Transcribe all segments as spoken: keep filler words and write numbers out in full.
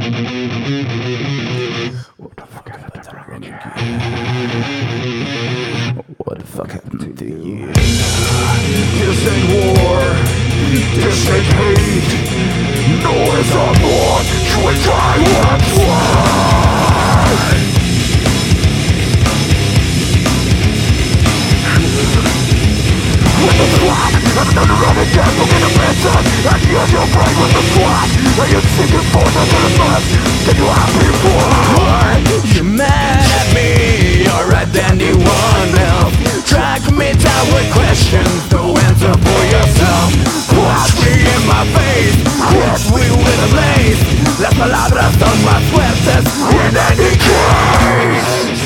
What the fuck happened to Rocket Jack? What the fuck happened to you? This ain't war, this ain't hate. No, it's a blood, which I once was. With the slap, I'm another of the death, look in the picture. And yes, you're brave with the slap. And you're seeking for the mess. Can you have me for? You're mad at me, or at anyone else. Track me down with questions, no answer for yourself. Watch me in my face, watch me with a blaze. Las palabras son más fuertes in any case.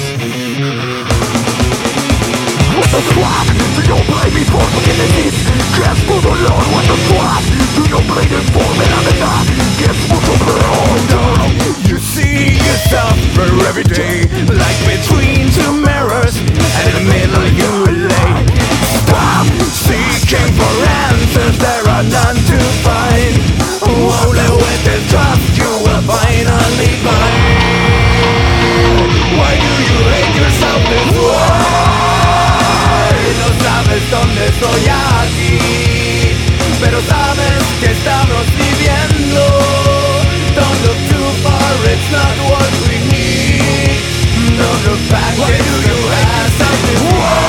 With the slap, do you blame me for beginning? Guess for the Lord with the slap. Do you blame it for me on the top? Guess for the Lord. No, you see yourself for every day, like between two mirrors, and in the middle you lay. Stop seeking for answers, there are none to find. Only with this trust you will finally find. Why do you hate yourself this way? No sabes dónde estoy aquí, pero sabes que estamos viviendo. Don't look too far, it's not what we need. Don't look back, why do you hate something?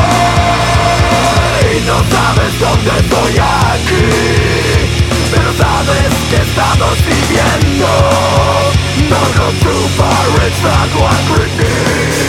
Why? No sabes dónde estoy aquí, pero sabes que estamos viviendo. Don't look too far, it's not what we need.